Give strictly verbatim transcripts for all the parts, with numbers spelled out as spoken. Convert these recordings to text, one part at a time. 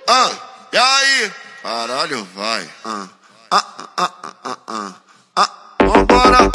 ah, e aí? Caralho, vai. Ah, ah, ah, ah, ah, ah, ah. Vambora.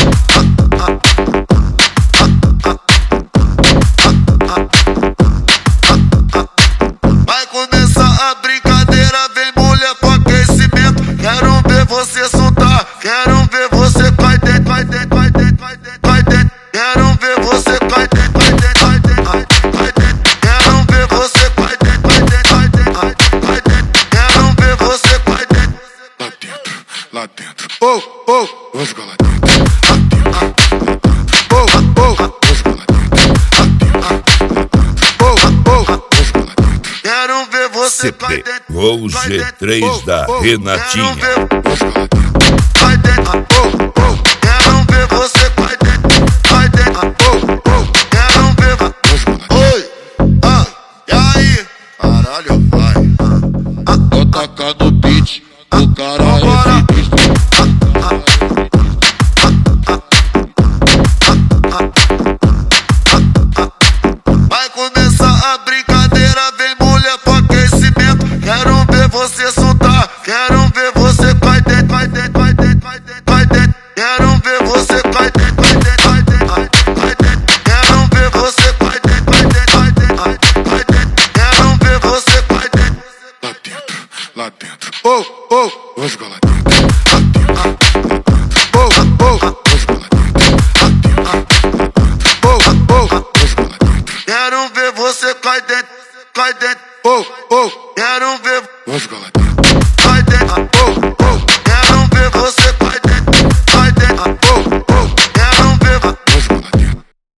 Vai começar a brincadeira, vem mulher pro aquecimento. Quero ver você soltar, quero ver você vai dentro, vai dentro, vai dentro, vai dentro, vai dentro. Quero ver você vai dentro, vai dentro, vai dentro, vai dentro. Quero ver você vai dentro, vai dentro, vai dentro, vai dentro. Quero ver você vai dentro. Lá dentro, lá dentro. Oh, oh, Vamos lá dentro. Lá dentro, oh, oh, vamos lá dentro. Lá dentro, oh, oh. vamos lá dentro. Quero ver você vai C P dentro. Gol vai G dentro. três Oh, da oh, Renatinha. Quero ver, Vamos lá dentro. vai dentro. Oh, oh, Quero ver você vai dentro, vai dentro. oh, oh. Quero ver. Vamos lá dentro. Oi, ah, e aí? Caralho, vai. Vou tacar no beat, o cara Vambora. é sinistro. Vai começar a brincadeira, vem mulher pro aquecimento. Quero ver você soltar, quero ver você vai dentro, vai dentro, vai dentro, vai dentro, vai dentro. Quero ver você vai dentro, vai dentro, vai dentro, vai dentro. Quero ver você vai dentro, vai dentro, vai dentro, vai dentro. Quero ver você vai dentro. Lá dentro, lá dentro. Oh, oh, Vamos lá dentro. Lá dentro, oh, oh, vamos lá dentro. Lá dentro, oh, oh. vamos lá dentro. Quero ver você vai dentro, vai dentro. Oh, oh, Quero ver Vamos lá dentro. vai dentro. oh, oh. Quero ver você